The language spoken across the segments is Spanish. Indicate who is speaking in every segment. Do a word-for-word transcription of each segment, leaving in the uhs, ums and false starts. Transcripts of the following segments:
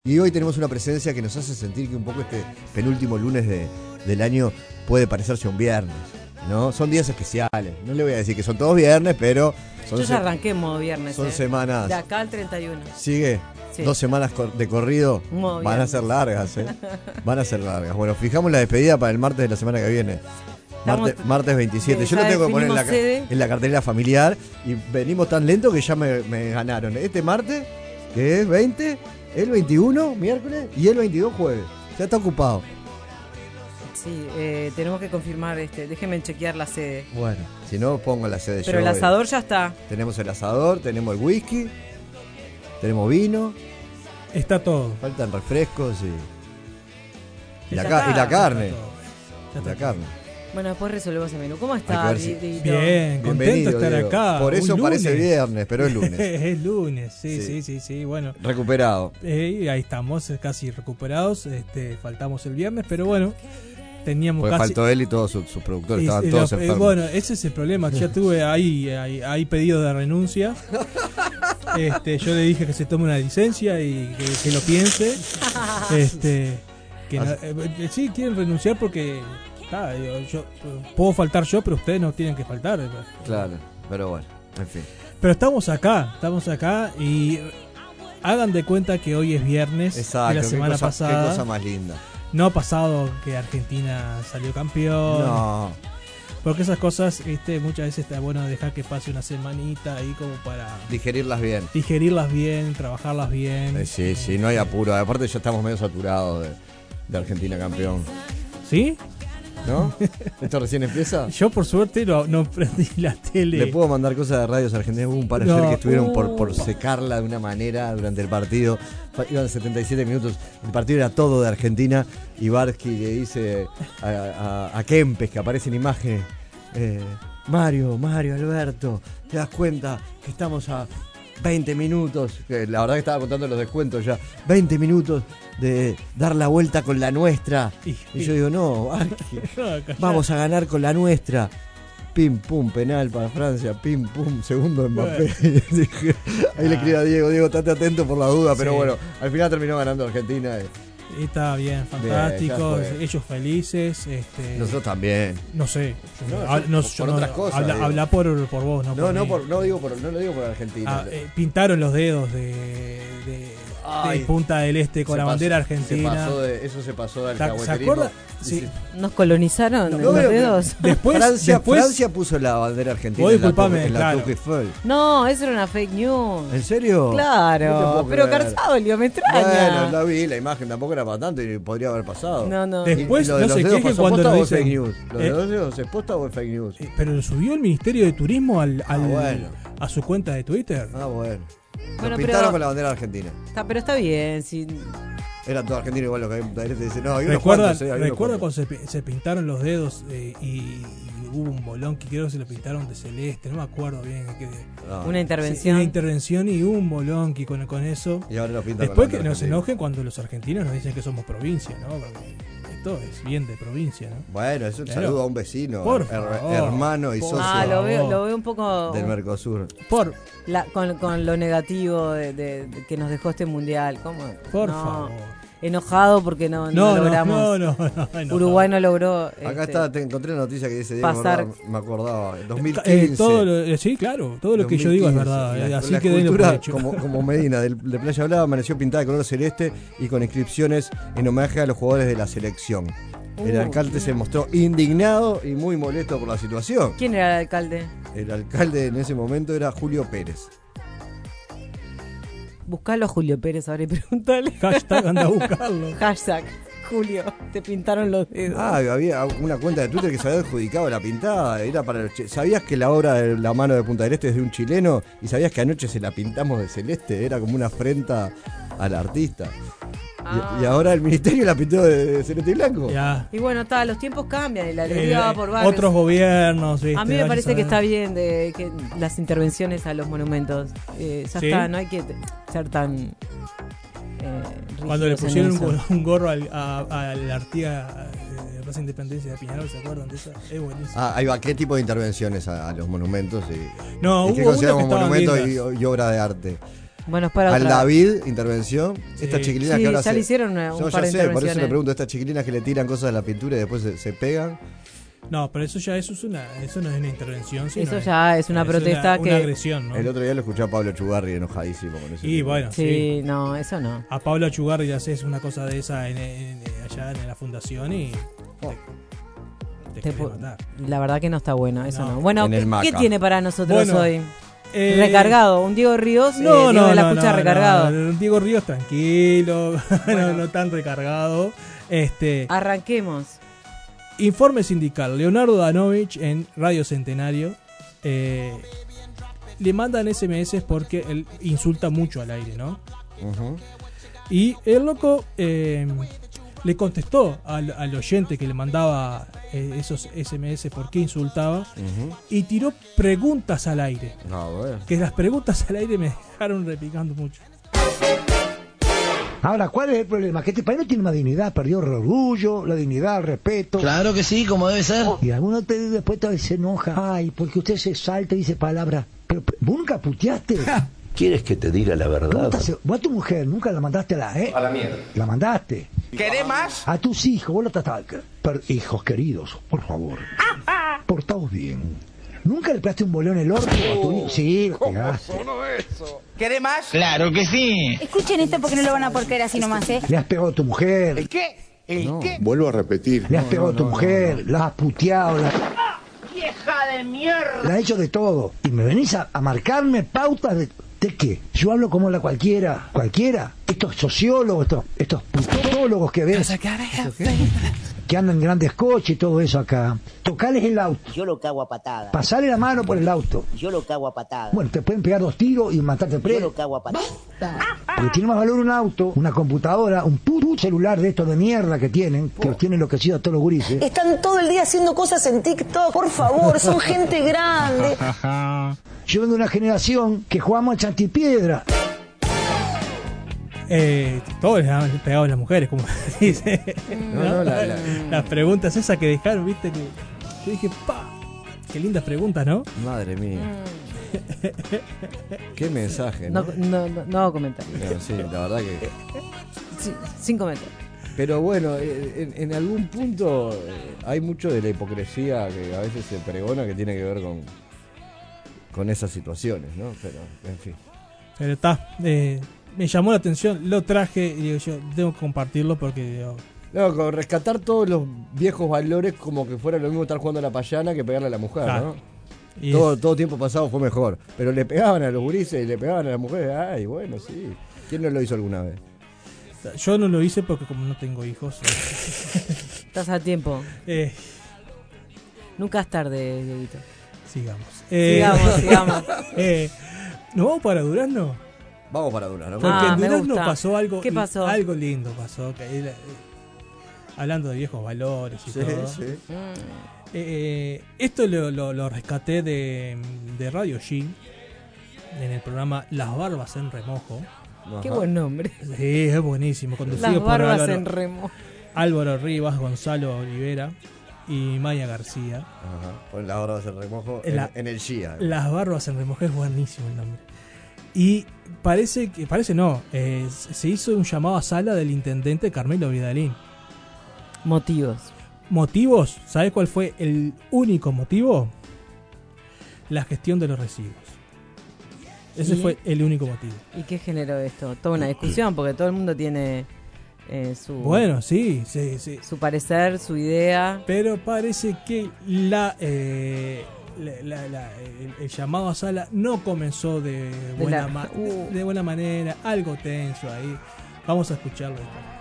Speaker 1: Y hoy tenemos una presencia que nos hace sentir que un poco este penúltimo lunes de, del año puede parecerse a un viernes, ¿no? Son días especiales, no le voy a decir que son todos viernes, pero... Son
Speaker 2: Yo ya arranqué en modo viernes.
Speaker 1: Son
Speaker 2: eh.
Speaker 1: semanas...
Speaker 2: De acá al treinta y uno.
Speaker 1: ¿Sigue? Sí. Dos semanas de corrido,
Speaker 2: modo
Speaker 1: van
Speaker 2: viernes.
Speaker 1: a ser largas, ¿eh? Van a ser largas. Bueno, fijamos la despedida para el martes de la semana que viene. Martes, martes veintisiete. Yo lo tengo que poner en la, en la cartelera familiar y venimos tan lento que ya me, me ganaron. Este martes, que es veinte... El veintiuno, miércoles, y el veintidós, jueves. Ya está ocupado.
Speaker 2: Sí, eh, tenemos que confirmar, este, déjenme chequear la sede.
Speaker 1: Bueno, si no, pongo la sede.
Speaker 2: Pero
Speaker 1: yo,
Speaker 2: el asador ya está.
Speaker 1: Tenemos el asador, tenemos el whisky, tenemos vino.
Speaker 3: Está todo.
Speaker 1: Faltan refrescos y, y, la,
Speaker 2: está,
Speaker 1: y la carne.
Speaker 3: Ya está
Speaker 1: la
Speaker 3: todo.
Speaker 1: carne.
Speaker 2: Bueno, después resolvemos el menú. ¿Cómo está,
Speaker 1: si...
Speaker 2: Dieguito?
Speaker 3: Bien, contento de estar
Speaker 1: Diego.
Speaker 3: acá.
Speaker 1: Por eso
Speaker 3: Un
Speaker 1: parece
Speaker 3: lunes.
Speaker 1: viernes, pero es lunes.
Speaker 3: Es lunes, sí,
Speaker 1: Sí.
Speaker 3: sí, sí, sí, bueno.
Speaker 1: Recuperado.
Speaker 3: Eh, ahí estamos, eh, casi recuperados. Este, faltamos el viernes, pero bueno, teníamos
Speaker 1: Porque
Speaker 3: casi...
Speaker 1: faltó él y todos sus, sus productores,
Speaker 3: y-
Speaker 1: estaban
Speaker 3: y
Speaker 1: todos
Speaker 3: lo- eh,
Speaker 1: enfermos.
Speaker 3: Bueno, ese es el problema. Ya tuve ahí, ahí, ahí pedido de renuncia. Este, yo le dije que se tome una licencia y que, que lo piense. Este, que no- eh, sí quieren renunciar porque ah, yo, yo- puedo faltar yo, pero ustedes no tienen que faltar.
Speaker 1: Claro, pero bueno, en fin.
Speaker 3: Pero estamos acá, estamos acá y hagan de cuenta que hoy es viernes
Speaker 1: Exacto,
Speaker 3: de la
Speaker 1: qué
Speaker 3: semana
Speaker 1: cosa,
Speaker 3: pasada.
Speaker 1: qué cosa más linda.
Speaker 3: No ha pasado que Argentina salió campeón.
Speaker 1: No,
Speaker 3: Porque esas cosas, este, muchas veces está bueno dejar que pase una semanita ahí como para
Speaker 1: digerirlas bien.
Speaker 3: digerirlas bien, trabajarlas bien.
Speaker 1: Eh, sí, sí, no hay apuro. Aparte ya estamos medio saturados de, de Argentina campeón.
Speaker 3: ¿Sí?
Speaker 1: ¿No? ¿Esto recién empieza?
Speaker 3: Yo por suerte no, no prendí la tele.
Speaker 1: Le puedo mandar cosas de radios argentinas. Hubo un par ayer
Speaker 3: No.
Speaker 1: que estuvieron por, por
Speaker 3: Uh.
Speaker 1: secarla de una manera durante el partido. Fa- Iban setenta y siete minutos. El partido era todo de Argentina. Y Barsky le dice a, a, a Kempes, que aparece en imagen: eh, Mario, Mario, Alberto, ¿te das cuenta que estamos a veinte minutos? Que la verdad que estaba contando los descuentos ya. veinte minutos de dar la vuelta con la nuestra.
Speaker 3: Y-
Speaker 1: Y yo digo: no, Barsky,
Speaker 3: No, callá.
Speaker 1: vamos a ganar con la nuestra. Pim, pum, penal para Francia. Pim, pum, segundo Mbappé. Dije, ahí le escribí a Diego: Diego, estate atento por la duda. Pero
Speaker 3: Sí.
Speaker 1: bueno, al final terminó ganando Argentina. eh.
Speaker 3: Y está bien, fantástico.
Speaker 1: ya fue.
Speaker 3: Ellos felices. Este,
Speaker 1: Nosotros también.
Speaker 3: no sé.
Speaker 1: No,
Speaker 3: Ah,
Speaker 1: yo-
Speaker 3: no,
Speaker 1: por
Speaker 3: yo no-
Speaker 1: otras cosas,
Speaker 3: Habla,
Speaker 1: digo.
Speaker 3: habla por, por vos, no,
Speaker 1: No,
Speaker 3: por
Speaker 1: no,
Speaker 3: mí.
Speaker 1: por, no, digo por, no lo digo por Argentina.
Speaker 3: Ah, eh, pintaron los dedos de, de,
Speaker 1: Ay,
Speaker 3: de Punta del Este con
Speaker 1: Se
Speaker 3: la
Speaker 1: pasó-
Speaker 3: bandera
Speaker 1: se
Speaker 3: argentina.
Speaker 1: pasó de- eso se pasó del
Speaker 3: ¿Se
Speaker 1: alcahueterismo.
Speaker 3: acuerda? Sí.
Speaker 2: ¿Nos colonizaron
Speaker 1: No,
Speaker 2: en los
Speaker 1: veo que-
Speaker 2: dedos?
Speaker 3: Después,
Speaker 1: Francia,
Speaker 3: después
Speaker 1: Francia puso la bandera argentina
Speaker 3: Vos
Speaker 1: en la,
Speaker 3: disculpame,
Speaker 1: Torre- en la
Speaker 3: claro.
Speaker 1: Tour Eiffel.
Speaker 2: No, eso era una fake news.
Speaker 1: ¿En serio? No te
Speaker 2: Claro,
Speaker 1: puedo
Speaker 2: pero
Speaker 1: creer.
Speaker 2: Carzaolio me extraña.
Speaker 1: Bueno, la vi, la imagen tampoco era para tanto y podría haber pasado.
Speaker 2: No, no.
Speaker 1: Y-
Speaker 3: Después,
Speaker 1: y lo de
Speaker 3: no
Speaker 1: los
Speaker 3: se
Speaker 1: dedos
Speaker 3: quejen
Speaker 1: pasó
Speaker 3: cuando
Speaker 1: posta
Speaker 3: lo
Speaker 1: o es fake
Speaker 3: dicen.
Speaker 1: news. ¿Lo
Speaker 3: Eh,
Speaker 1: de los dedos es posta o es fake news?
Speaker 3: Eh, pero lo subió el Ministerio de Turismo al, al-
Speaker 1: Ah, bueno.
Speaker 3: a su cuenta de Twitter.
Speaker 1: Ah, bueno.
Speaker 2: Bueno,
Speaker 1: Lo
Speaker 2: pero-
Speaker 1: pintaron con la bandera argentina.
Speaker 2: Está, pero está bien. Si...
Speaker 1: Era todo argentino igual lo que hay en Punta del Este. Dice, no, hay unos
Speaker 3: Recuerda,
Speaker 1: cuantos, eh, hay unos
Speaker 3: recuerda
Speaker 1: cuantos.
Speaker 3: cuando se, pi- se pintaron los dedos eh, y, y hubo un bolón que creo que se lo pintaron de celeste, no me acuerdo bien. Que,
Speaker 1: No.
Speaker 2: Una
Speaker 3: sí,
Speaker 2: intervención.
Speaker 3: una intervención y hubo un bolón que con, con eso.
Speaker 1: Y ahora lo pintan
Speaker 3: Después
Speaker 1: con
Speaker 3: que
Speaker 1: la bandera
Speaker 3: nos
Speaker 1: argentina.
Speaker 3: enojen cuando los argentinos nos dicen que somos provincia, ¿no? Porque esto es bien de provincia, ¿no?
Speaker 1: Bueno, es un
Speaker 3: Claro.
Speaker 1: saludo a un vecino,
Speaker 3: Por
Speaker 1: her-
Speaker 3: favor.
Speaker 1: hermano y
Speaker 3: Por
Speaker 1: socio
Speaker 2: Ah, lo veo,
Speaker 3: favor.
Speaker 2: lo veo un poco
Speaker 1: del Mercosur.
Speaker 3: Por,
Speaker 2: la- con, con lo negativo de, de- de que nos dejó este mundial. ¿Cómo?
Speaker 3: por
Speaker 2: No,
Speaker 3: favor.
Speaker 2: Enojado porque no, no
Speaker 3: No, no,
Speaker 2: logramos.
Speaker 3: no, no, no, no,
Speaker 2: Uruguay no logró.
Speaker 1: Acá
Speaker 2: este,
Speaker 1: está, te encontré la noticia que dice Diego,
Speaker 2: pasar-
Speaker 1: ¿verdad? Me acordaba, dos mil
Speaker 3: Eh,
Speaker 1: quince.
Speaker 3: todo lo- eh, sí, claro, todo lo que yo digo es
Speaker 1: dos mil
Speaker 3: verdad.
Speaker 1: quince.
Speaker 3: eh,
Speaker 1: La-
Speaker 3: así
Speaker 1: la
Speaker 3: que denlo por
Speaker 1: escultura,
Speaker 3: hecho.
Speaker 1: como, como Medina, del- de Playa Blava, amaneció pintada de color celeste y con inscripciones en homenaje a los jugadores de la selección. El
Speaker 2: Uh,
Speaker 1: alcalde se mostró indignado y muy molesto por la situación.
Speaker 2: ¿Quién era el alcalde?
Speaker 1: El alcalde en ese momento era Julio Pérez.
Speaker 2: Buscalo a Julio Pérez ahora y preguntale.
Speaker 3: Hashtag anda a buscarlo.
Speaker 2: Hashtag Julio, te pintaron los dedos.
Speaker 1: Ah, había una cuenta de Twitter que se había adjudicado la pintada. Era para los chi- ¿Sabías que la obra de La mano de Punta del Este es de un chileno? ¿Y sabías que anoche se la pintamos de celeste? Era como una afrenta al artista. Y-
Speaker 2: Ah.
Speaker 1: Y, ahora el ministerio la pintó de, de celeste y blanco.
Speaker 3: Ya.
Speaker 2: Y bueno, está, los tiempos cambian y la
Speaker 3: Eh,
Speaker 2: alegría va por barrios.
Speaker 3: otros gobiernos, ¿viste?
Speaker 2: A mí me
Speaker 3: Vaya
Speaker 2: parece
Speaker 3: a
Speaker 2: que
Speaker 3: saber.
Speaker 2: está bien de que las intervenciones a los monumentos. Eh, ya
Speaker 3: ¿Sí?
Speaker 2: está, no hay que te- ser tan. Eh,
Speaker 3: Cuando le
Speaker 2: rígidos en
Speaker 3: pusieron un,
Speaker 2: eso.
Speaker 3: go- un gorro al, a, a la Artiga eh, de Plaza Independencia de Peñarol, ¿se acuerdan de esa? Es buenísimo.
Speaker 1: Ah, ahí va. ¿Qué tipo de intervenciones a, a los monumentos? Y,
Speaker 3: No,
Speaker 1: ¿y qué
Speaker 3: hubo una
Speaker 1: consideramos
Speaker 3: que estaban
Speaker 1: monumento
Speaker 3: lindas.
Speaker 1: y, y obra de arte?
Speaker 2: Bueno, es para
Speaker 1: Al
Speaker 2: otra.
Speaker 1: David, intervención.
Speaker 3: Sí.
Speaker 1: Estas chiquilinas
Speaker 2: Sí,
Speaker 1: que ahora
Speaker 2: ya
Speaker 1: se-
Speaker 2: le hicieron una- un
Speaker 1: Yo
Speaker 2: par
Speaker 1: ya
Speaker 2: de
Speaker 1: sé, por eso
Speaker 2: intervenciones.
Speaker 1: le pregunto, estas chiquilinas que le tiran cosas de la pintura y después se, se pegan.
Speaker 3: No, pero eso ya eso es una, eso no es una intervención, sino
Speaker 2: Eso ya es una protesta
Speaker 3: una,
Speaker 2: que-
Speaker 3: una agresión, ¿no?
Speaker 1: El otro día lo escuché a Pablo Chugarri enojadísimo con eso.
Speaker 3: Y bueno,
Speaker 2: Sí,
Speaker 3: sí.
Speaker 2: no, eso no.
Speaker 3: A Pablo Achugarri le haces una cosa de esa en, en- allá en la fundación y
Speaker 1: Oh.
Speaker 3: te, te,
Speaker 2: Te
Speaker 3: quiere
Speaker 2: pu-
Speaker 3: matar.
Speaker 2: La verdad que no está bueno, eso no.
Speaker 3: No.
Speaker 2: Bueno,
Speaker 1: En el
Speaker 2: ¿qué,
Speaker 1: Maca.
Speaker 2: ¿qué tiene para nosotros
Speaker 3: Bueno,
Speaker 2: hoy?
Speaker 3: Eh,
Speaker 2: Recargado, un Diego Ríos, eh,
Speaker 3: No,
Speaker 2: Diego
Speaker 3: no,
Speaker 2: de la
Speaker 3: no,
Speaker 2: Pucha
Speaker 3: no,
Speaker 2: recargado.
Speaker 3: no, no, Diego Ríos tranquilo,
Speaker 2: Bueno.
Speaker 3: no, no tan recargado. Este,
Speaker 2: Arranquemos.
Speaker 3: informe sindical. Leonardo Danovich en Radio Centenario eh, le mandan S M S porque él insulta mucho al aire, ¿no?
Speaker 1: Ujú.
Speaker 3: Y el loco eh, le contestó al, al oyente que le mandaba eh, esos S M S por qué insultaba
Speaker 1: Ujú.
Speaker 3: y tiró preguntas al aire.
Speaker 1: No, bueno.
Speaker 3: Que las preguntas al aire me dejaron repicando mucho.
Speaker 4: Ahora, ¿cuál es el problema? Que este país no tiene más dignidad, perdió el orgullo, la dignidad, el respeto.
Speaker 5: Claro que sí, como debe ser.
Speaker 4: Y alguno te, después te se enoja. Ay, porque usted se salta y dice palabras. Pero, pero, ¿vos nunca puteaste?
Speaker 6: ¿Quieres que te diga la
Speaker 4: ¿Cómo
Speaker 6: verdad?
Speaker 4: estás? Vos a tu mujer nunca la mandaste a la, ¿eh?
Speaker 7: A la mierda.
Speaker 4: La mandaste.
Speaker 7: ¿Querés más?
Speaker 4: A tus hijos, vos lo tratás. Pero, hijos queridos, por favor, portaos bien. ¿Nunca le pegaste un bolón en el orto a tu hijo? Sí, lo pegaste.
Speaker 7: ¿Querés más?
Speaker 5: Claro que sí.
Speaker 8: Escuchen esto porque no lo van a por creer así nomás, ¿eh?
Speaker 4: Le has pegado a tu mujer.
Speaker 7: ¿El qué? ¿El
Speaker 1: No.
Speaker 7: qué?
Speaker 6: Vuelvo a repetir.
Speaker 4: Le has pegado a tu mujer. La has puteado. La...
Speaker 8: ¡Vieja de mierda!
Speaker 4: La has hecho de todo. Y me venís a, a marcarme pautas de... ¿De qué? Yo hablo como la cualquiera. Cualquiera. Estos sociólogos, estos, estos putólogos que ves, que andan en grandes coches y todo eso acá. Tocales el auto.
Speaker 9: Yo lo cago a patada.
Speaker 4: Pasale la mano por el auto.
Speaker 9: Yo lo cago a patada.
Speaker 4: Bueno, te pueden pegar dos tiros y matarte
Speaker 9: Yo lo
Speaker 4: preso.
Speaker 9: cago a patada.
Speaker 4: Porque tiene más valor un auto, una computadora, un puto celular de estos de mierda que tienen, que los tienen enloquecidos a todos los gurises.
Speaker 8: Están todo el día haciendo cosas en TikTok, por favor, son gente grande.
Speaker 4: Yo vengo de una generación que jugamos al chantipiedra.
Speaker 3: Eh, todos les han pegado a las mujeres, como dice.
Speaker 1: No, no, la- la-
Speaker 3: Las preguntas esas que dejaron, viste, que yo dije, pa, qué lindas preguntas, ¿no?
Speaker 1: Madre mía. Qué mensaje, ¿no?
Speaker 2: No, no, no, no hago comentarios.
Speaker 1: Pero sí, la verdad que...
Speaker 2: Sí, sin comentarios.
Speaker 1: Pero bueno, eh, en, en algún punto eh, hay mucho de la hipocresía que a veces se pregona que tiene que ver con, con esas situaciones, ¿no? Pero, en fin.
Speaker 3: Pero está, eh, me llamó la atención, lo traje y digo yo, tengo que compartirlo porque digo,
Speaker 1: No, con rescatar todos los viejos valores como que fuera lo mismo estar jugando a la payana que pegarle a la mujer,
Speaker 3: Claro.
Speaker 1: ¿no?
Speaker 3: y
Speaker 1: Todo,
Speaker 3: es-
Speaker 1: todo tiempo pasado fue mejor. Pero le pegaban a los gurises y le pegaban a las mujeres. Ay, bueno, sí. ¿Quién no lo hizo alguna vez?
Speaker 3: yo no lo hice porque como no tengo hijos,
Speaker 2: Estás a tiempo.
Speaker 3: eh,
Speaker 2: Nunca es tarde, Dieguito.
Speaker 3: sigamos. Eh,
Speaker 2: Sigamos, sigamos.
Speaker 3: eh, ¿Nos vamos para Durazno?
Speaker 1: Vamos para Durazno.
Speaker 3: Porque
Speaker 2: Ah,
Speaker 3: en
Speaker 2: me
Speaker 3: Durazno
Speaker 2: gusta.
Speaker 3: pasó algo,
Speaker 2: ¿Qué pasó?
Speaker 3: algo lindo pasó, que era, eh, hablando de viejos valores y
Speaker 1: Sí,
Speaker 3: todo.
Speaker 1: sí.
Speaker 3: Eh, esto lo, lo- lo rescaté de, de Radio G en el programa Las Barbas en Remojo.
Speaker 2: Qué
Speaker 1: Ajá.
Speaker 2: buen nombre.
Speaker 3: Sí, es buenísimo. Conducido
Speaker 2: Las
Speaker 3: por
Speaker 2: barbas
Speaker 3: Álvaro,
Speaker 2: en remo.
Speaker 3: Álvaro Rivas, Gonzalo Olivera y Maya García.
Speaker 1: Ajá. Pon las barbas en remojo
Speaker 3: En
Speaker 1: en,
Speaker 3: la-
Speaker 1: en el G I A.
Speaker 3: Las Barbas en Remojo es buenísimo el nombre. Y parece que, parece no, eh, se hizo un llamado a sala del intendente Carmelo Vidalín.
Speaker 2: Motivos.
Speaker 3: ¿Motivos? ¿Sabes cuál fue el único motivo? La gestión de los residuos. Ese
Speaker 2: ¿Y?
Speaker 3: fue el único motivo.
Speaker 2: ¿Y qué generó esto? Toda una discusión, porque todo el mundo tiene eh, su,
Speaker 3: Bueno, sí, sí, sí.
Speaker 2: su parecer, su idea.
Speaker 3: Pero parece que la, eh, la- la- la- el, el llamado a sala no comenzó de buena,
Speaker 2: la-
Speaker 3: ma-
Speaker 2: uh.
Speaker 3: de, de buena manera, algo tenso ahí. Vamos a escucharlo.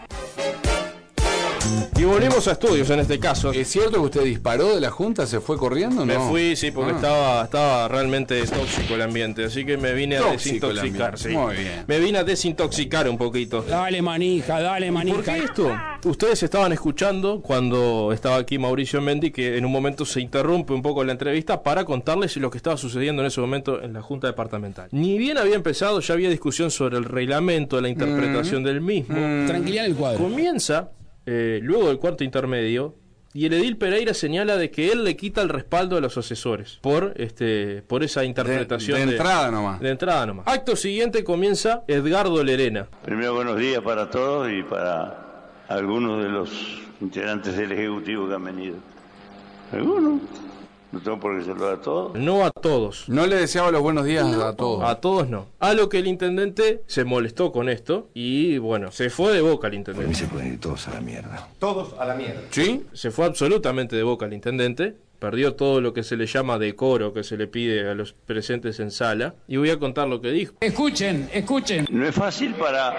Speaker 10: Y volvemos a estudios en este caso. ¿Es cierto que usted disparó de la junta? ¿Se fue corriendo?
Speaker 11: Me
Speaker 10: No.
Speaker 11: fui, sí, porque
Speaker 10: Ah.
Speaker 11: estaba, estaba realmente tóxico el ambiente, así que me vine a
Speaker 10: Tóxico el
Speaker 11: desintoxicar,
Speaker 10: ambiente.
Speaker 11: sí.
Speaker 10: Muy bien.
Speaker 11: Me vine a desintoxicar un poquito.
Speaker 5: Dale manija, dale manija.
Speaker 11: ¿Por qué esto? Ustedes estaban escuchando cuando estaba aquí Mauricio Mendi, que en un momento se interrumpe un poco la entrevista para contarles lo que estaba sucediendo en ese momento en la Junta Departamental. Ni bien había empezado, ya había discusión sobre el reglamento, la interpretación del mismo.
Speaker 5: Tranquilidad en el cuadro.
Speaker 11: Comienza, eh, luego del cuarto intermedio, Y el edil Pereira señala de que él le quita el respaldo a los asesores por este por esa interpretación
Speaker 10: de, de
Speaker 11: de
Speaker 10: entrada nomás.
Speaker 11: De entrada nomás. Acto siguiente comienza Edgardo Lerena.
Speaker 6: Primero, buenos días para todos y para algunos de los integrantes del Ejecutivo que han venido. ¿Algunos? No tengo por qué saludar a todos.
Speaker 11: No a todos.
Speaker 10: No le deseaba los buenos días no. a todos.
Speaker 11: A todos no. A lo que el intendente se molestó con esto y bueno, se fue de boca el intendente.
Speaker 6: Por mí se pueden ir todos a la mierda.
Speaker 7: Todos a la mierda.
Speaker 11: ¿Sí? Se fue absolutamente de boca el intendente. Perdió todo lo que se le llama decoro que se le pide a los presentes en sala. Y voy a contar lo que dijo.
Speaker 5: Escuchen, escuchen.
Speaker 6: No es fácil para...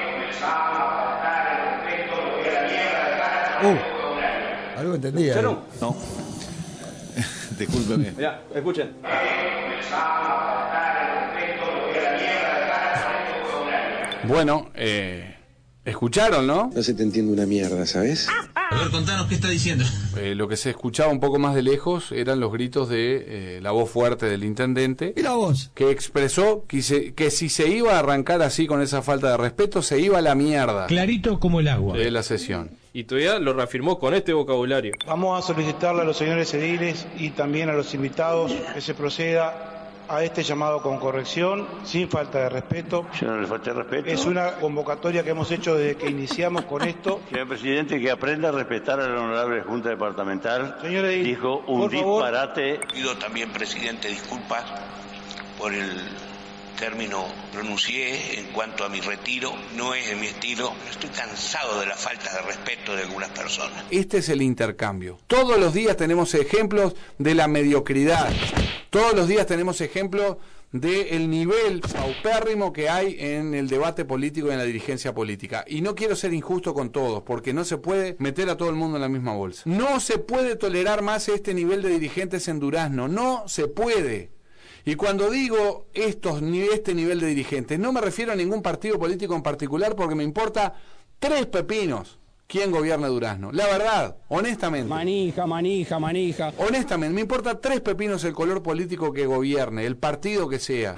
Speaker 1: Uh, algo entendía.
Speaker 6: No. no. Discúlpeme.
Speaker 11: Mirá, escuchen.
Speaker 10: Bueno, eh, escucharon, ¿no?
Speaker 12: No se te entiende una mierda, ¿sabes?
Speaker 5: A ver, contanos qué está diciendo.
Speaker 10: Eh, lo que se escuchaba un poco más de lejos eran los gritos de eh, la voz fuerte del intendente.
Speaker 4: ¿Y la voz?
Speaker 10: Que expresó que, se, que si se iba a arrancar así con esa falta de respeto, se iba a la mierda.
Speaker 12: Clarito como el agua.
Speaker 10: De la sesión.
Speaker 11: Y todavía lo reafirmó con este vocabulario.
Speaker 13: Vamos a solicitarle a los señores ediles y también a los invitados que se proceda a este llamado con corrección, sin falta de respeto.
Speaker 6: Yo no le falta respeto.
Speaker 13: Es una convocatoria que hemos hecho desde que iniciamos con esto.
Speaker 6: Señor presidente, que aprenda a respetar a la honorable Junta Departamental.
Speaker 13: Señor edil,
Speaker 6: dijo un
Speaker 13: por favor.
Speaker 6: disparate.
Speaker 14: Pido también, presidente, disculpas por el término pronuncié en cuanto a mi retiro. No es en mi estilo. Estoy cansado de la falta de respeto de algunas personas.
Speaker 10: Este es el intercambio. Todos los días tenemos ejemplos de la mediocridad. Todos los días tenemos ejemplos del nivel paupérrimo que hay en el debate político y en la dirigencia política. Y no quiero ser injusto con todos, porque no se puede meter a todo el mundo en la misma bolsa. No se puede tolerar más este nivel de dirigentes en Durazno. No se puede. Y cuando digo estos, este nivel de dirigentes, no me refiero a ningún partido político en particular, porque me importa tres pepinos quién gobierna Durazno. La verdad, honestamente.
Speaker 5: Manija, manija, manija.
Speaker 10: Honestamente, me importa tres pepinos el color político que gobierne, el partido que sea.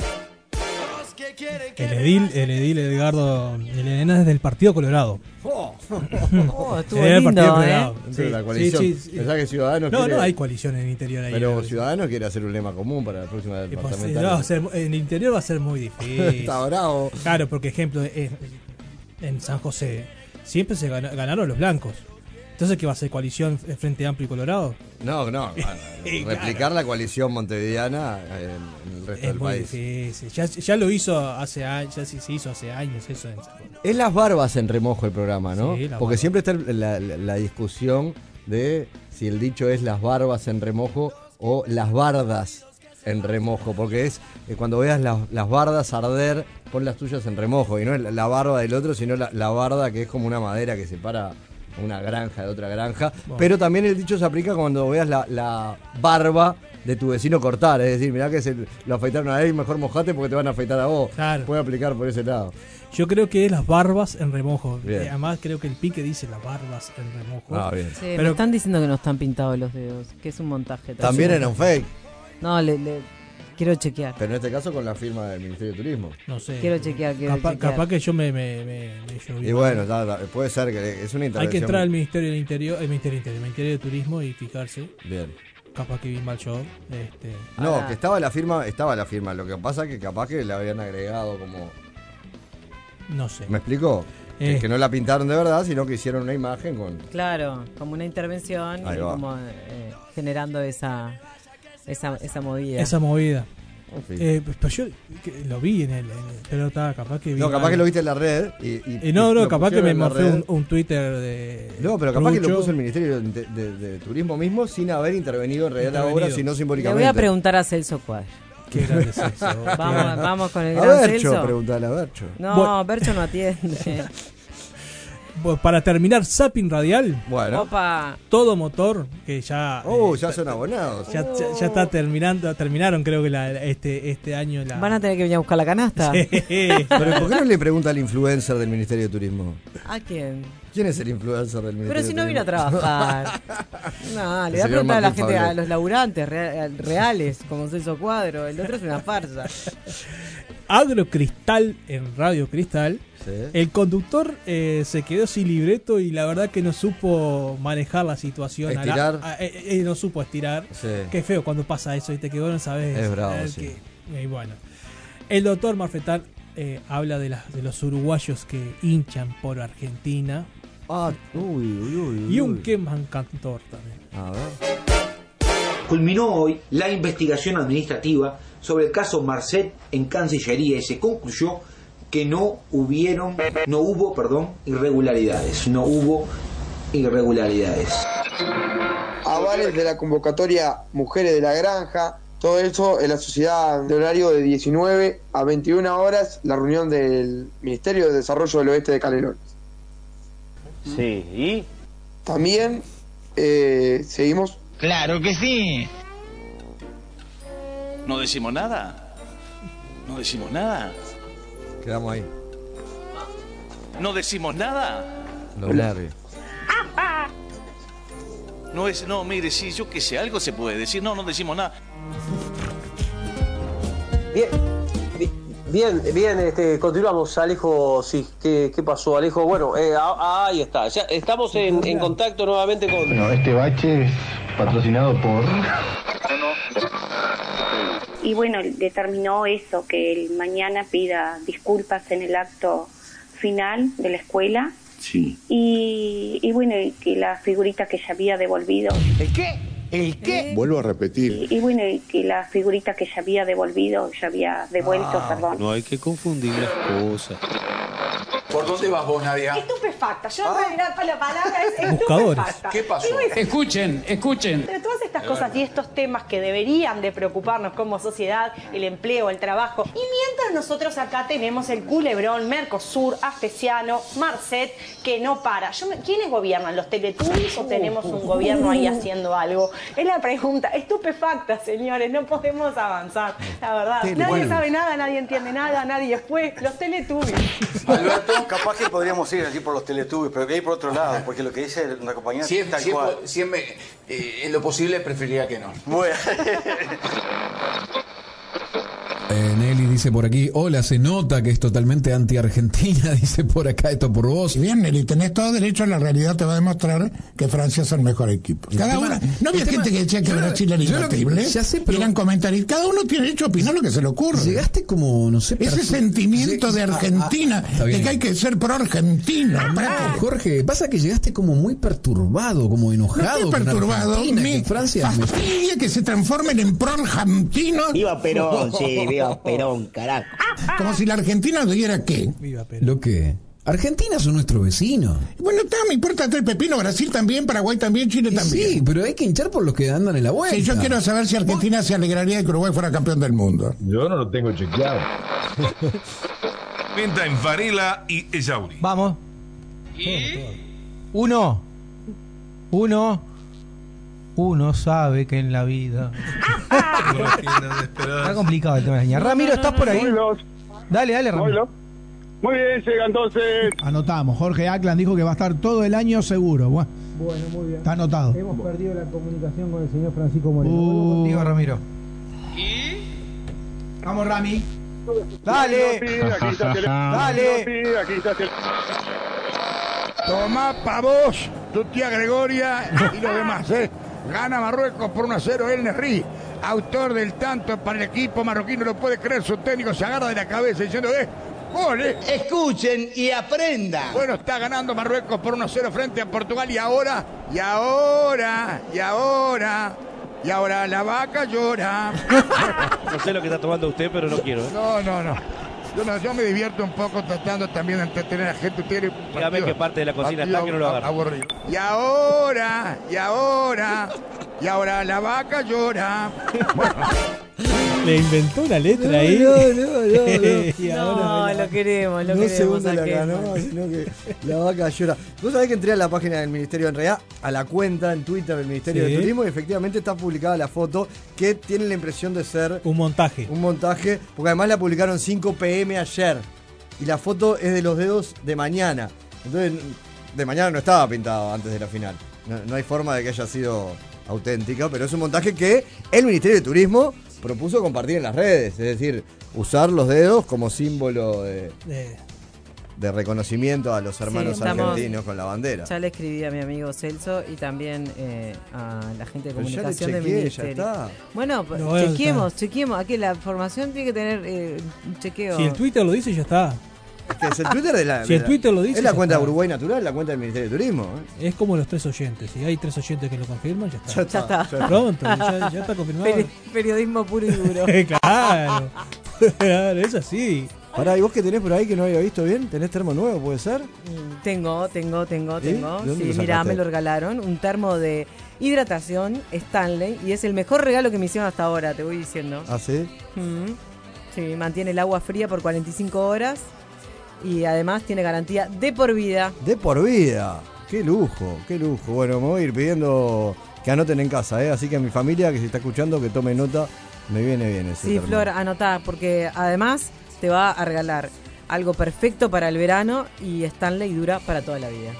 Speaker 3: El edil, el edil Edgardo Lerena es del Partido Colorado.
Speaker 2: Oh, oh, estuvo
Speaker 3: el
Speaker 2: lindo,
Speaker 3: Partido
Speaker 2: ¿eh?
Speaker 3: Colorado.
Speaker 1: Sí, la coalición.
Speaker 3: Sí, sí, sí.
Speaker 1: Pensá que Ciudadanos
Speaker 3: no,
Speaker 1: quiere...
Speaker 3: no hay coalición en el interior ahí.
Speaker 1: Pero Ciudadanos quiere hacer un lema común para la próxima
Speaker 3: pues,
Speaker 1: departamental.
Speaker 3: no, va a ser, en el interior va a ser muy difícil.
Speaker 1: Está bravo.
Speaker 3: Claro, porque ejemplo, en, en San José siempre se gan, ganaron los blancos. Entonces, ¿qué va a ser? ¿Coalición Frente Amplio y Colorado?
Speaker 1: No, no. Replicar claro. la coalición montevideana en, en el resto
Speaker 3: es
Speaker 1: del
Speaker 3: muy
Speaker 1: país.
Speaker 3: Difícil. Ya, ya lo hizo hace años, ya se hizo hace años eso. En
Speaker 1: es las barbas en remojo el programa, ¿no?
Speaker 3: Sí,
Speaker 1: porque barba. Siempre está la, la, la discusión de si el dicho es las barbas en remojo o las bardas en remojo, porque es eh, cuando veas las, las bardas arder, pon las tuyas en remojo, y no es la, la barba del otro, sino la, la barda que es como una madera que separa una granja de otra granja. Bueno. Pero también el dicho se aplica cuando veas la, la barba de tu vecino cortar, es decir, mirá que se lo afeitaron a él, mejor mojate porque te van a afeitar a vos.
Speaker 3: Claro.
Speaker 1: Puede aplicar por ese lado.
Speaker 3: Yo creo que es las barbas en remojo. Eh, además creo que el pique dice las barbas en remojo.
Speaker 1: Ah, bien.
Speaker 2: Sí, pero me están diciendo que no están pintados los dedos, que es un montaje.
Speaker 1: También era un fake.
Speaker 2: No, le, le quiero chequear.
Speaker 1: Pero en este caso con la firma del Ministerio de Turismo.
Speaker 3: No sé.
Speaker 2: Quiero chequear, quiero
Speaker 3: capaz,
Speaker 2: chequear.
Speaker 3: Capaz que yo me, me, me, me lloví.
Speaker 1: Y bueno, da, da, puede ser que es una intervención.
Speaker 3: Hay que entrar al Ministerio del Interior, el Ministerio del Interior, el Ministerio de Turismo y fijarse.
Speaker 1: Bien.
Speaker 3: Capaz que vi mal yo. Este.
Speaker 1: No,
Speaker 2: ah.
Speaker 1: que estaba la firma, estaba la firma. Lo que pasa es que capaz que la habían agregado como.
Speaker 3: No sé.
Speaker 1: ¿Me explicó? Eh. Que, que no la pintaron de verdad, sino que hicieron una imagen con.
Speaker 2: Claro, como una intervención y como eh, generando esa, esa esa movida.
Speaker 3: Esa movida. Eh, pero yo lo vi en el, en el pero estaba capaz que vi
Speaker 1: no capaz mal. Que lo viste en la red y, y,
Speaker 3: y no no capaz que me morfé un, un Twitter de
Speaker 1: no pero capaz Trucho. Que lo puso el Ministerio de, de, de Turismo mismo sin haber intervenido en realidad la obra sino simbólicamente.
Speaker 2: Le voy a preguntar a Celso Cuadro.
Speaker 3: Qué grande Celso.
Speaker 2: vamos, vamos con el
Speaker 1: a
Speaker 2: gran
Speaker 1: Bercho,
Speaker 2: Celso.
Speaker 1: Preguntale a Bercho.
Speaker 2: No, bueno. Bercho no atiende.
Speaker 3: Para terminar, Zapping Radial.
Speaker 1: Bueno.
Speaker 2: Opa.
Speaker 3: Todo motor, que ya.
Speaker 1: Oh, eh, ya son abonados.
Speaker 3: Ya, ya, ya está terminando. Terminaron, creo que la, este, este año. La...
Speaker 2: Van a tener que venir a buscar la canasta.
Speaker 3: Sí.
Speaker 1: Pero ¿por qué no le pregunta al influencer del Ministerio de Turismo?
Speaker 2: ¿A quién?
Speaker 1: ¿Quién es el influencer del Ministerio
Speaker 2: Pero si no
Speaker 1: de Turismo?
Speaker 2: vino a trabajar. No, le voy a preguntar a la gente, a los laburantes real, reales, como Celso Cuadro. El otro es una farsa.
Speaker 3: Agrocristal en Radio Cristal
Speaker 1: Sí.
Speaker 3: El conductor eh, se quedó sin libreto y la verdad que no supo manejar la situación.
Speaker 1: Estirar.
Speaker 3: A la- a- eh, eh, no supo estirar.
Speaker 1: Sí.
Speaker 3: Qué feo cuando pasa eso y te quedó, no sabes.
Speaker 1: Es bravo,
Speaker 3: eh,
Speaker 1: sí.
Speaker 3: que- y bueno. El doctor Marfetal eh, habla de, las, de los uruguayos que hinchan por Argentina.
Speaker 1: Ah, uy, uy, uy, uy.
Speaker 3: Y un Keman Cantor también.
Speaker 1: A ver.
Speaker 15: Culminó hoy la investigación administrativa sobre el caso Marcet en Cancillería y se concluyó que no hubieron, no hubo, perdón, irregularidades, no hubo irregularidades.
Speaker 16: Avales de la convocatoria Mujeres de la Granja, todo eso en la sociedad de horario de diecinueve a veintiuna horas, la reunión del Ministerio de Desarrollo del Oeste de Canelones.
Speaker 17: Sí, ¿y?
Speaker 16: También eh, seguimos.
Speaker 17: Claro que sí. ¿No decimos nada? ¿No decimos nada?
Speaker 1: Quedamos ahí.
Speaker 17: ¿No decimos nada?
Speaker 1: Los nervios.
Speaker 17: No es, no, mire, sí, yo qué sé, algo se puede decir. No, no decimos nada.
Speaker 18: Bien, bi- bien, bien, este, continuamos, Alejo, sí, ¿qué, qué pasó, Alejo? Bueno, eh, ah, ah, ahí está, ya estamos en, en contacto nuevamente con...
Speaker 19: Bueno, este bache es patrocinado por...
Speaker 20: Y bueno, determinó eso, que él mañana pida disculpas en el acto final de la escuela.
Speaker 17: Sí.
Speaker 20: Y, y bueno, y que la figurita que ya había devolvido.
Speaker 7: ¿El qué? ¿El qué?
Speaker 21: Vuelvo a repetir.
Speaker 20: Y, y bueno, y que la figurita que ya había devolvido, ya había devuelto,
Speaker 21: Ah,
Speaker 20: perdón.
Speaker 21: no hay que confundir las cosas.
Speaker 10: ¿Por dónde vas vos, Nadia?
Speaker 22: Estupefacta, yo no voy a mirar para la palabra, es
Speaker 3: Buscadores.
Speaker 22: estupefacta.
Speaker 10: ¿Qué pasó?
Speaker 22: Y bueno,
Speaker 5: Escuchen, escuchen.
Speaker 22: Entre todas estas cosas y estos temas que deberían de preocuparnos como sociedad, el empleo, el trabajo, y mientras nosotros acá tenemos el culebrón, Mercosur, Astesiano, Marcet, que no para. Yo me- ¿Quiénes gobiernan? ¿Los Teletubbies o tenemos un gobierno ahí haciendo algo? Es la pregunta, estupefacta, señores, no podemos avanzar, la verdad.
Speaker 21: Tele-
Speaker 22: Nadie
Speaker 21: bueno.
Speaker 22: sabe nada, nadie entiende nada, nadie fue. Los Teletubbies.
Speaker 21: Alberto, capaz que podríamos ir así por los Teletubbies, pero que ir por otro lado, porque lo que dice una compañera
Speaker 10: Si es,
Speaker 21: tal
Speaker 10: si es
Speaker 21: cual.
Speaker 10: po- si es me- eh, en lo posible preferiría que no.
Speaker 21: Bueno.
Speaker 23: Eh, Nelly dice por aquí, hola, se nota que es totalmente anti-Argentina, dice por acá, esto por vos.
Speaker 4: Si bien, Nelly, tenés todo derecho, la realidad te va a demostrar que Francia es el mejor equipo. Cada
Speaker 23: tema-
Speaker 4: uno, no había
Speaker 23: el tema-
Speaker 4: gente que decía que
Speaker 23: yo-
Speaker 4: Brasil era
Speaker 23: yo lo que-
Speaker 4: imbatible.
Speaker 23: ya sé, pero-
Speaker 4: Y eran comentarios. Cada uno tiene derecho a opinar lo que se le ocurre.
Speaker 23: Llegaste como, no sé...
Speaker 4: Ese
Speaker 23: persu-
Speaker 4: sentimiento
Speaker 23: Lleg-
Speaker 4: de Argentina,
Speaker 23: Ah, ah, está
Speaker 4: de
Speaker 23: bien.
Speaker 4: que hay que ser pro Argentina.
Speaker 23: Ah, Jorge, pasa que llegaste como muy perturbado, como enojado.
Speaker 4: No estoy
Speaker 23: con
Speaker 4: perturbado.
Speaker 23: Argentina,
Speaker 4: Me
Speaker 23: que Francia me-
Speaker 4: fastidia que se transformen en pro argentinos.
Speaker 9: Viva Perón, sí, viva Perón, carajo.
Speaker 4: Como si la Argentina tuviera qué.
Speaker 23: ¿Lo qué? Argentina son nuestros vecinos.
Speaker 4: Bueno, está, me importa tres pepinos, Brasil también, Paraguay también, Chile
Speaker 23: Y
Speaker 4: también.
Speaker 23: sí, pero hay que hinchar por los que andan en la vuelta.
Speaker 4: Sí, yo quiero saber si Argentina se alegraría de que Uruguay fuera campeón del mundo.
Speaker 24: Yo no lo tengo chequeado.
Speaker 25: Venta en Varela y Ellauri.
Speaker 26: Vamos. Uno. Uno. Uno sabe que en la vida. Está complicado el tema de la niña. Ramiro, ¿estás por ahí? Dale, dale, Ramiro.
Speaker 27: Muy bien, llega entonces.
Speaker 28: Anotamos. Jorge Ackland dijo que va a estar todo el año seguro. Bueno,
Speaker 29: Bueno, muy bien.
Speaker 28: está anotado.
Speaker 29: Hemos perdido la comunicación con el señor Francisco Moreno.
Speaker 26: Uh,
Speaker 29: Vuelvo
Speaker 26: contigo, Ramiro.
Speaker 28: Vamos, Rami.
Speaker 26: Dale.
Speaker 27: Sí, aquí está el-
Speaker 26: Dale.
Speaker 27: Sí, aquí está el-
Speaker 30: Tomá pa' vos, tu tía Gregoria y los demás, ¿eh? Gana Marruecos por uno a cero el Nesri, autor del tanto para el equipo marroquino, no puede creer, su técnico se agarra de la cabeza diciendo, ¡eh! ¡Gol, eh!
Speaker 7: Escuchen y aprendan.
Speaker 30: Bueno, está ganando Marruecos por uno a cero frente a Portugal y ahora, y ahora, y ahora, y ahora la vaca llora.
Speaker 31: No sé lo que está tomando usted, pero no quiero. ¿eh?
Speaker 30: No, no, no. Yo, no, yo me divierto un poco tratando también de entretener a la gente. Tiene un
Speaker 31: Dígame
Speaker 30: partido-
Speaker 31: qué parte de la cocina
Speaker 30: partido
Speaker 31: está que no lo agarra.
Speaker 30: aburrido. Y ahora, y ahora, y ahora la vaca llora.
Speaker 3: Le inventó una letra ahí.
Speaker 1: No, no, no, no.
Speaker 3: Y
Speaker 2: No,
Speaker 3: ahora-
Speaker 2: lo queremos, lo
Speaker 1: no
Speaker 2: queremos.
Speaker 1: segundo la
Speaker 2: a
Speaker 1: ganó,
Speaker 2: Keman.
Speaker 1: sino que la vaca llora. Vos sabés que entré a la página del Ministerio, en realidad, a la cuenta en Twitter del Ministerio
Speaker 3: Sí.
Speaker 1: de Turismo, y efectivamente está publicada la foto que tiene la impresión de ser
Speaker 3: un montaje.
Speaker 1: Un montaje, porque además la publicaron cinco pe eme ayer. Y la foto es de los dedos de mañana. Entonces, de mañana no estaba pintado antes de la final. No, no hay forma de que haya sido auténtica, pero es un montaje que el Ministerio de Turismo propuso compartir en las redes. Es decir, usar los dedos como símbolo de,
Speaker 3: Eh,
Speaker 1: de reconocimiento a los hermanos
Speaker 2: Sí, estamos-
Speaker 1: argentinos con la bandera.
Speaker 2: Ya le escribí a mi amigo Celso y también eh, a la gente de
Speaker 1: Pero ya le
Speaker 2: comunicación del
Speaker 1: chequeé, ya
Speaker 2: ministerio.
Speaker 1: está.
Speaker 2: Bueno,
Speaker 3: Pero bueno,
Speaker 2: chequeemos, chequeemos. Aquí la formación tiene que tener eh, un chequeo.
Speaker 3: Si el Twitter lo dice, ya está.
Speaker 1: Es que es el Twitter de la.
Speaker 3: Si el
Speaker 1: de la-
Speaker 3: Twitter lo dice,
Speaker 1: Es la
Speaker 3: ya
Speaker 1: cuenta
Speaker 3: está.
Speaker 1: de Uruguay Natural, la cuenta del Ministerio de Turismo. ¿eh?
Speaker 3: Es como los tres oyentes. Si hay tres oyentes que lo confirman, ya está.
Speaker 1: Ya está,
Speaker 2: Ya está.
Speaker 1: ya está.
Speaker 3: Pronto, ya, ya está confirmado.
Speaker 2: Peri- periodismo puro y duro.
Speaker 3: Claro. Claro, es así.
Speaker 1: Pará, ¿y vos qué tenés por ahí que no había visto bien? ¿Tenés termo nuevo, puede ser?
Speaker 2: Mm, Tengo, tengo, tengo,
Speaker 1: ¿Sí?
Speaker 2: tengo.
Speaker 1: ¿De dónde
Speaker 2: Sí,
Speaker 1: lo
Speaker 2: mirá,
Speaker 1: sacaste?
Speaker 2: me lo regalaron. Un termo de hidratación Stanley y es el mejor regalo que me hicieron hasta ahora, te voy diciendo.
Speaker 1: ¿Ah, sí?
Speaker 2: Mm. Sí, mantiene el agua fría por cuarenta y cinco horas y además tiene garantía de por vida.
Speaker 1: De por vida. Qué lujo, qué lujo. Bueno, me voy a ir pidiendo que anoten en casa, ¿eh? Así que a mi familia que se está escuchando, que tome nota, me viene bien ese
Speaker 2: Sí,
Speaker 1: termo.
Speaker 2: Flor, anotá, porque además te va a regalar algo perfecto para el verano y Stanley dura para toda la vida.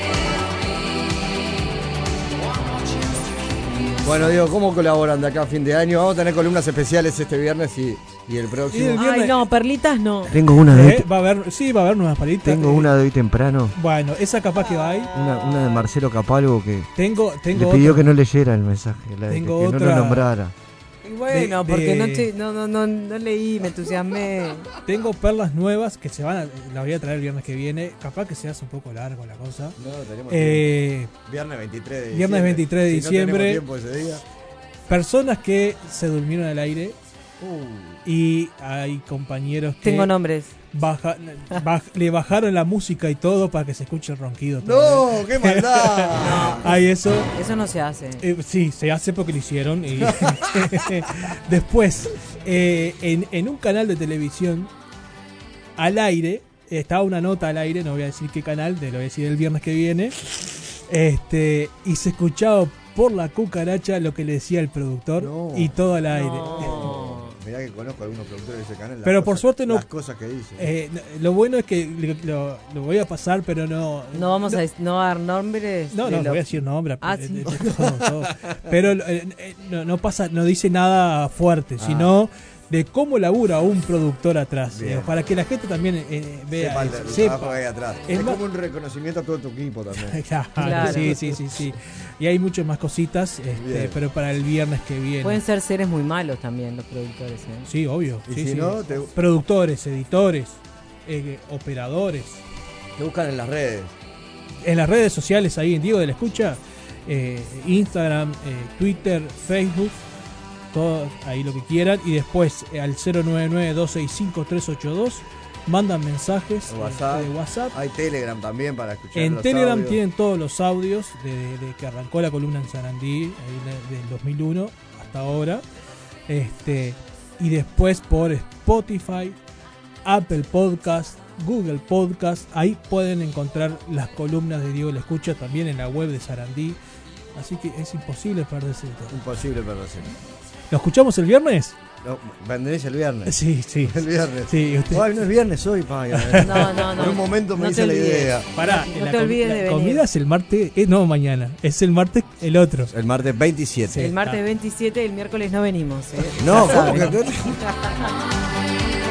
Speaker 1: Bueno, digo, ¿cómo colaboran de acá a fin de año? Vamos a tener columnas especiales este viernes y, y el próximo.
Speaker 3: Y el viernes-
Speaker 2: Ay, no, perlitas no.
Speaker 1: Tengo una de
Speaker 3: Eh, va a haber, sí, va a haber nuevas palitas.
Speaker 1: Tengo
Speaker 3: Eh,
Speaker 1: una de hoy temprano,
Speaker 3: Bueno, esa capaz que va ahí.
Speaker 1: una, una de Marcelo Capalvo que
Speaker 3: Tengo, tengo
Speaker 1: le pidió
Speaker 3: otra.
Speaker 1: que no leyera el mensaje, la de que,
Speaker 3: Tengo
Speaker 1: que no
Speaker 3: otra-
Speaker 1: lo nombrara.
Speaker 2: Y bueno,
Speaker 3: de-
Speaker 2: porque
Speaker 3: de-
Speaker 2: no, estoy- no, no, no, no leí, me entusiasmé.
Speaker 3: Tengo perlas nuevas que se van a, las voy a traer el viernes que viene. Capaz que se hace un poco largo la cosa.
Speaker 1: No, tenemos
Speaker 3: Eh,
Speaker 1: Viernes veintitrés de diciembre.
Speaker 3: Viernes veintitrés de
Speaker 1: Si
Speaker 3: diciembre.
Speaker 1: No tenemos tiempo ese día.
Speaker 3: Personas que se durmieron al aire
Speaker 1: Uh,
Speaker 3: y hay compañeros que
Speaker 2: Tengo nombres.
Speaker 3: baja- baj- le bajaron la música y todo para que se escuche el ronquido.
Speaker 1: ¡No! ¡Qué maldad!
Speaker 3: Hay eso.
Speaker 2: Eso no se hace.
Speaker 3: Eh, sí, se hace porque lo hicieron. Y después, eh, en, en un canal de televisión, al aire, estaba una nota al aire, no voy a decir qué canal, te lo voy a decir el viernes que viene, este y se escuchaba por la cucaracha lo que le decía el productor
Speaker 1: No.
Speaker 3: y todo al aire.
Speaker 2: No.
Speaker 1: Mirá que conozco a algunos productores de ese canal. las
Speaker 3: Pero por
Speaker 1: cosas-
Speaker 3: suerte no-
Speaker 1: Las cosas que dicen.
Speaker 3: Eh, lo bueno es que lo, lo voy a pasar, pero no...
Speaker 2: No vamos a, no va a dar nombres.
Speaker 3: No,
Speaker 2: de
Speaker 3: no, no
Speaker 2: los-
Speaker 3: voy a decir nombre.
Speaker 2: Ah,
Speaker 3: eh,
Speaker 2: sí.
Speaker 3: de- de todo, todo. Pero eh, eh, no, no pasa, no dice nada fuerte,
Speaker 1: Ah.
Speaker 3: sino de cómo labura un productor atrás.
Speaker 1: Bien.
Speaker 3: eh, para que la gente también eh, vea,
Speaker 1: Sepa el,
Speaker 3: eso,
Speaker 1: el
Speaker 3: sepa.
Speaker 1: trabajo que hay atrás.
Speaker 3: Es
Speaker 1: Es,
Speaker 3: más-
Speaker 1: como un reconocimiento a todo tu equipo también.
Speaker 3: Claro,
Speaker 2: Claro.
Speaker 3: Sí, sí, sí, sí. Y hay muchas más cositas, este,
Speaker 1: Bien.
Speaker 3: pero para el viernes que viene.
Speaker 2: Pueden ser seres muy malos también los productores. ¿eh?
Speaker 3: Sí, obvio.
Speaker 1: Y
Speaker 3: sí,
Speaker 1: si
Speaker 3: sí.
Speaker 1: no, te,
Speaker 3: Productores, editores, eh, operadores.
Speaker 1: te buscan en las redes.
Speaker 3: En las redes sociales, ahí en Diego de la Escucha, eh, Instagram, eh, Twitter, Facebook, todos ahí lo que quieran. Y después eh, al cero nueve nueve, dos seis cinco, tres ocho dos mandan mensajes eh,
Speaker 1: WhatsApp.
Speaker 3: de WhatsApp.
Speaker 1: Hay Telegram también para escuchar
Speaker 3: En
Speaker 1: los
Speaker 3: Telegram
Speaker 1: audios.
Speaker 3: tienen todos los audios de, de que arrancó la columna en Sarandí, ahí de- del dos mil uno hasta ahora. Este, y después por Spotify, Apple Podcast, Google Podcast, ahí pueden encontrar las columnas de Diego La Escucha también en la web de Sarandí. Así que es imposible perderse todo.
Speaker 1: Imposible perderse.
Speaker 3: ¿Lo escuchamos el viernes?
Speaker 1: No, vendréis el viernes.
Speaker 3: Sí, sí.
Speaker 1: El viernes.
Speaker 3: Sí, usted-
Speaker 1: Ay, no es viernes hoy, pa.
Speaker 2: No, no, no.
Speaker 1: Por un momento me
Speaker 2: No
Speaker 1: hice
Speaker 2: te
Speaker 1: la
Speaker 2: olvides.
Speaker 1: idea.
Speaker 3: Pará,
Speaker 2: No
Speaker 3: la
Speaker 2: te
Speaker 3: com-
Speaker 2: olvides
Speaker 3: la
Speaker 2: de venir.
Speaker 3: comida es el martes, eh, no mañana, es el martes el otro.
Speaker 1: El martes veintisiete.
Speaker 2: El martes veintisiete y el miércoles no venimos. ¿eh?
Speaker 1: No,
Speaker 2: Ya
Speaker 1: ¿cómo
Speaker 2: saben.
Speaker 1: que?